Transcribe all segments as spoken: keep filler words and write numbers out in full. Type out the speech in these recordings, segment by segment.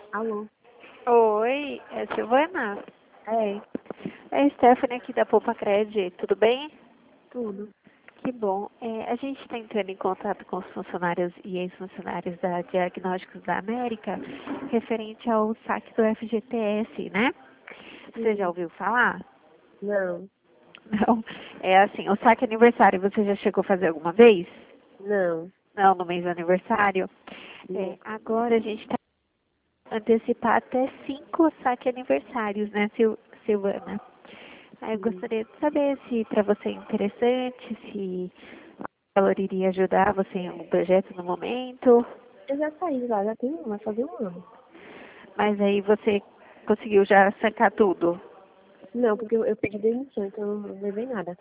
Alô? Oi, é Silvana? É, É a Stephanie aqui da Poupa Cred, tudo bem? tudo. Que bom. É, a gente está entrando em contato com os funcionários e ex-funcionários da Diagnósticos da América referente ao saque do F G T S, né? Você já Sim. ouviu falar? Não, Não. É assim, o saque aniversário você já chegou a fazer alguma vez? não, Não, no mês do aniversário? É, nunca. agora a gente está antecipar até cinco saque aniversários, né, Sil Silvana? Aí eu Sim. gostaria de saber se para você é interessante, se o valor iria ajudar você em algum projeto no momento, Eu já saí lá, já tem, vai fazer um ano. mas aí você conseguiu já sacar tudo. Não, porque eu, eu pedi demissão, então eu não levei nada.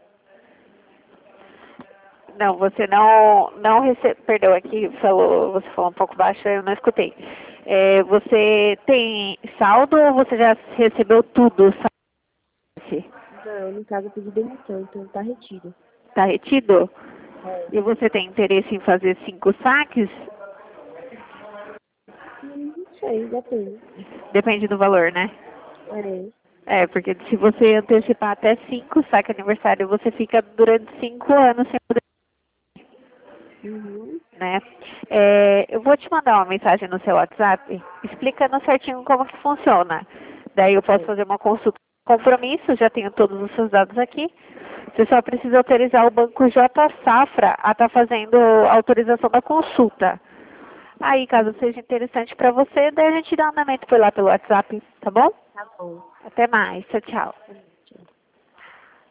Não, você não, não recebeu, perdão, aqui falou, você falou um pouco baixo, eu não escutei. É, você tem saldo ou você já recebeu tudo? Não, no caso eu pedi demissão, então tá retido. Está retido? É. E você tem interesse em fazer cinco saques? Hum, Não sei, depende. Depende do valor, né? É. É, porque se você antecipar até cinco saque aniversário, você fica durante cinco anos sem poder, Uhum. né? É, eu vou te mandar uma mensagem no seu WhatsApp explicando certinho como que funciona. Daí eu posso É. fazer uma consulta de compromisso, já tenho todos os seus dados aqui. Você só precisa autorizar o Banco J Safra a estar fazendo a autorização da consulta. Aí, caso seja interessante para você, daí a gente dá um andamento por lá pelo WhatsApp, tá bom? Tá bom. Até mais. Tchau, tchau.